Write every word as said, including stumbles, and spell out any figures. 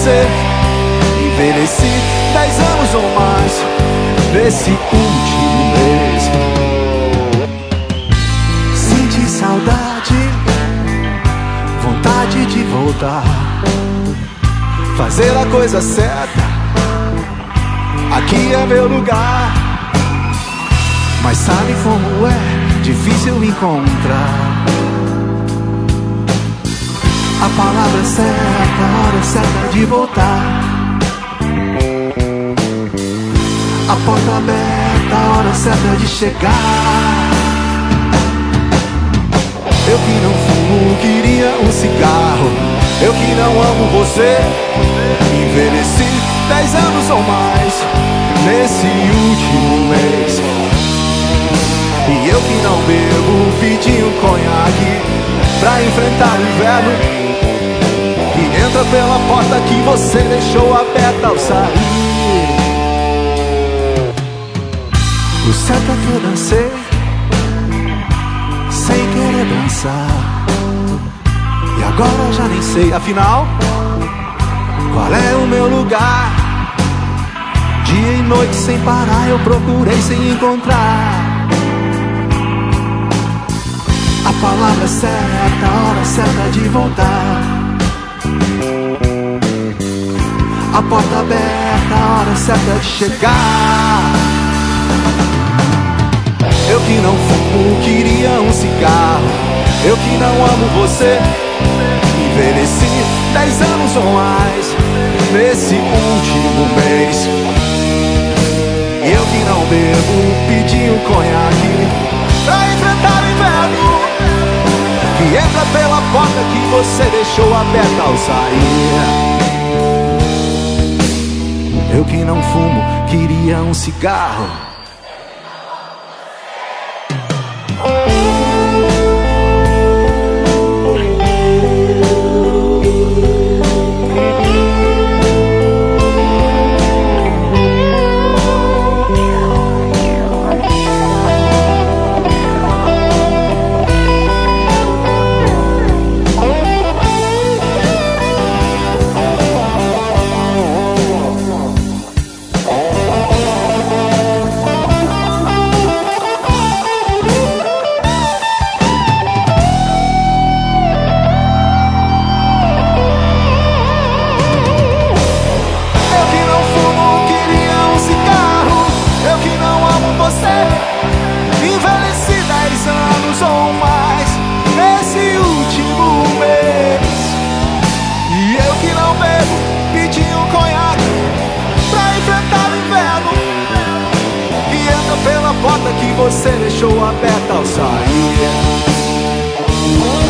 você. Envelheci dez anos ou mais nesse último mês. Senti saudade, vontade de voltar, fazer a coisa certa, aqui é meu lugar. Mas sabe como é difícil encontrar a palavra certa, a hora certa de voltar, a porta aberta, a hora certa de chegar. Eu que não fumo, queria um cigarro. Eu que não amo você. Envelheci dez anos ou mais nesse último mês. E eu que não bebo, pedi um conhaque pra enfrentar o inverno, e entra pela porta que você deixou aberta ao sair. O certo é que eu dancei sem querer dançar, e agora já nem sei, afinal, qual é o meu lugar. Dia e noite sem parar eu procurei sem encontrar a palavra certa, a hora certa de voltar, a porta aberta, a hora certa de chegar. Eu que não fumo, queria um cigarro. Eu que não amo você. Envelheci dez anos ou mais nesse último mês. E eu que não bebo, pedi um conhaque pra enfrentar o inverno, que entra pela porta que você deixou aberta ao sair. Eu que não fumo, queria um cigarro. Envelheci dez anos ou mais nesse último mês. E eu que não bebo, pedi um conhaque pra enfrentar o inverno, que entra pela porta que você deixou aberta ao sair.